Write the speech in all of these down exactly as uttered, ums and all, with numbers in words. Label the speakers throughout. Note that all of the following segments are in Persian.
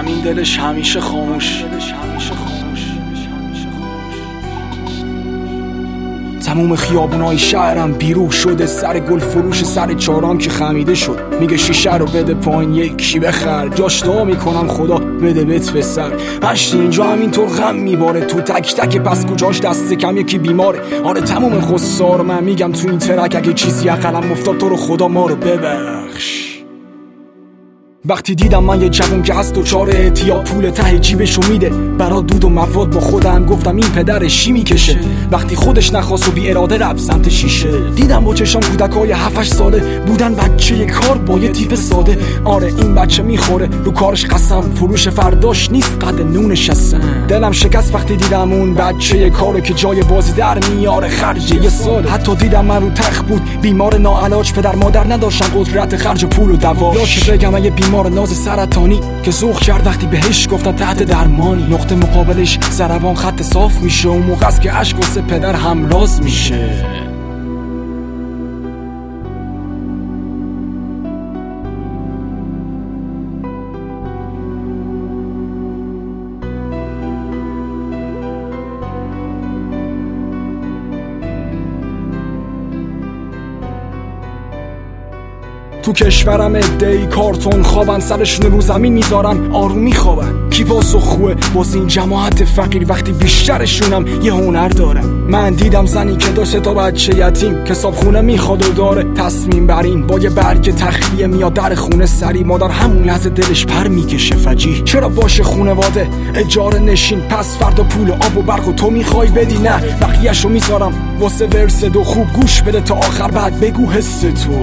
Speaker 1: همین دلش همیشه خاموش. تموم خیابونای شهرم بیروح شده، سر گل فروش سر چارام که خمیده شد. میگه شیشه رو بده پایین یکی بخر، جاش دعا میکنم خدا بده بت به سر. مشتی اینجا همینطور غم میباره تو تک تک، پس کجاش دست کم یکی بیماره. آره تموم خسار من میگم تو این ترک، اگه چیزی عقلم افتاد تو رو خدا ما رو ببخش. وقتی دیدم من یه جوون که هست و چاره احتیاط پول ته جیبشو میده برا دود و مواد، با خودم گفتم این پدرش چی میکشه. وقتی خودش نخواست و بی اراده رفت سمت شیشه، دیدم با چشام کودکای هفت هشت ساله بودن، بچه کار با یه تیپ ساده. آره این بچه میخوره رو کارش قسم، فروش فرداش نیست قد نونش هستن. دلم شکست وقتی دیدم اون بچه کارو که جای بازی در میاره خرج یه سال. حتی دیدم من رو تخت بود بیمار ناعلاج، پدر مادر نداشتن قدرت خرج پول و دوا. یا که بگم یه بیمار ناز سرطانی که ذوق کرد وقتی بهش گفتن تحت درمانی. نقطه مقابلش ضربان خط صاف میشه، اون موقع است که اشک واسه پدر همراز میشه. تو کشورم ادعی کارتون خوابن، سرشون رو زمین میذارن آروم میخوابن. کی پاسخ خوه واسه این جماعت فقیر وقتی بیشترشونم یه هنر دارن؟ من دیدم زنی که داشته تا بچه یتیم که صابخونه میخواد و داره تصمیم بر این، با یه برگ تخلیه میاد در خونه سری. مادر همون لحظه دلش پر میکشه فجیع، چرا باشه خونواده اجاره نشین، پس فردا پول آب و برق و تو میخوای بدی؟ نه بقیه‌شو میذارم واسه ورس دو، خوب گوش بده تا آخر بعد بگو حس تو.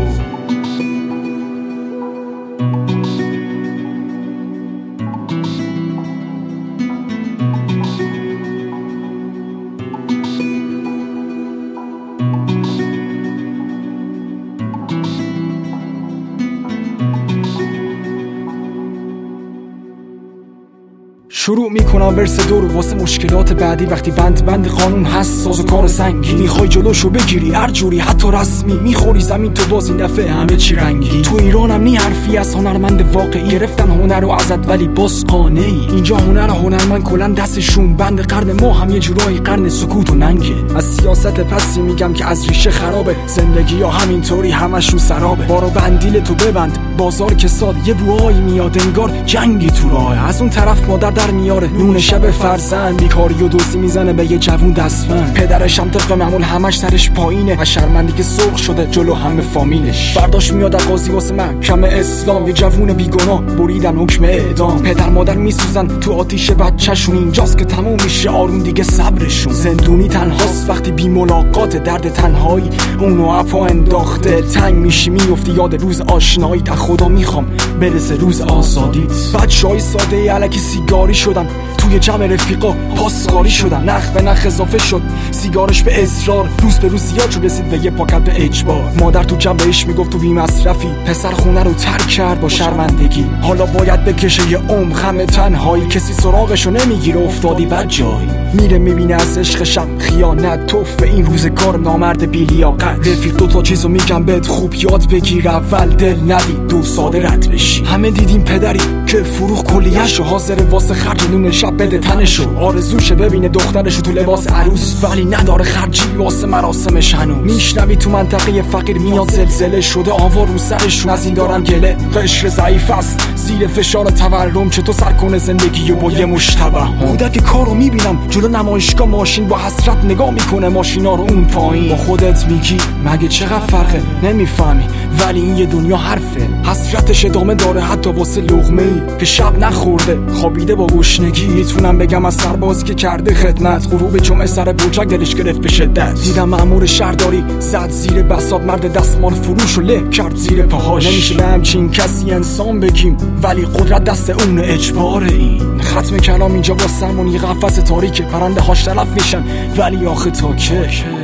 Speaker 1: شروع میکنم ورس دو رو واسه مشکلات بعدی. وقتی بند بند قانون هست ساز و کار سنگی، میخوای جلوشو بگیری هر جوری حتی رسمی، میخوری زمین تو باز این دفعه همه چی رنگی. تو ایرانم نی حرفی از هنرمند واقعی، گرفتن هنر رو ازت ولی باز قانعی. اینجا هنر هنرمند کلن دستشون بند، قرن ما هم یه جورایی قرن سکوت و ننگه. از سیاست پسی میگم که از ریشه خرابه، زندگی یا همینطوری همشون سرابه. بارو بندیل تو ببند بازار که سال یه بوهایی میاد انگار جنگی تو راه. از اون طرف مادر در میاره نون شب فرزند، بیکاری و دوستی میزنه به یه جوون دستمند. پدرش هم طبق معمول همش سرش پایینه و شرمندی که سرخ شده جلو همه فامیلش. فرداش میاد قاضی واسه محکمه اسلام، یه جوون بیگناه بریدن حکم اعدام. پدر مادر میسوزن تو آتیش بچه‌شون، اینجاست که تموم میشه آروم دیگه صبرشون. زندونی تنهاست وقتی بی ملاقات درد تنهایی اونو افا انداخته. تنگ میشی میفتی یاد روز آشنایی، تا خدا میخوام برسه روز آزادیت. بچهای ساده الکی سیگاری شدن توی جمع رفیقا پاسکاری شدن، نخ به نخ اضافه شد سیگارش به اصرار، روز به روز زیاد شد رسید به یه پاکت به اجبار. مادر تو جمع بهش میگفت تو بی مصرفی، پسر خونه رو ترک کرد با شرمندگی. حالا باید بکشه یه عمر غم تنهایی، کسی سراغشو نمیگیره افتادی بد جایی. میره میبینه از عشقشم خیانت، توف به این روزگار نامرد بی لیاقت. رفیق دو تا چیزو میگم بهت خوب یاد بگیر، اول دل ندی، دو ساده رد بشی. همه دیدیم پدری که فروخ کلیه‌شو، حاضر واسه خرج نون شب بده تنشو. آرزوشه ببینه دخترشو تو لباس عروس، ولی نداره خرجی واسه مراسمش هنوز. میشنوی تو منطقه فقیر میاد زلزله شده آوار رو سرشون، از این دارن گله. قشر ضعیف است زیر فشار تورم، چطور سر کنه زندگی با یه مشتبه. کودک کارو میبینم جلو نمایشگاه ماشین با حسرت نگاه میکنه ماشینا رو اون پایین. با خودت میگی مگه چقدر فرقه، نمیفهمی ولی این یه دنیا حرفه. حسرتش ادامه داره حتی واسه لقمه‌ای که شب نخورده خوابیده با گشنگی. میتونم بگم از سربازی که کرده خدمت، غروب جمعه سر بوجک دلش گرفت به شدت. دیدم مأمور شهرداری زد زیر بساط مرد دستمال فروش و له کرد زیر پاهاش. نمیشه به همچین کسی انسان بگیم، ولی قدرت دست اون اجبار. این ختم کلام اینجا واسمون یه قفس تاریکه، پرنده هاش تلف میشن ولی آخه تا که.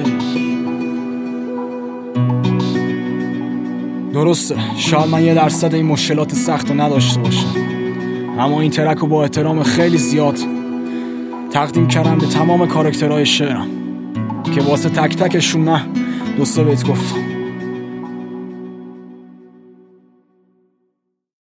Speaker 1: درسته شاید من یه درصد این مشکلات سخت رو نداشته باشم، اما این ترک رو با احترام خیلی زیاد تقدیم کردم به تمام کاراکترهای شعرم که واسه تک تکشون نه دو سه بیت گفتم.